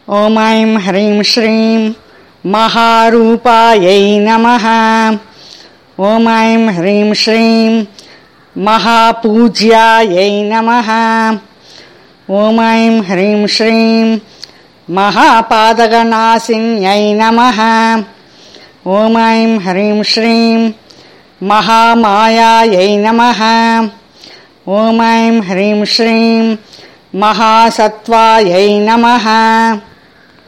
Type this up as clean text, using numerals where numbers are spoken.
ॐ ऐं ह्रीं श्रीं महारूपायै नमः। ॐ ऐं ह्रीं श्रीं महापूज्यायै नमः। ॐ ऐं ह्रीं श्रीं महापादगनासिन्यै नमः। ॐ ऐं ह्रीं श्रीं महामायायै नमः। ॐ ऐं ह्रीं श्रीं महासत्त्वायै नमः।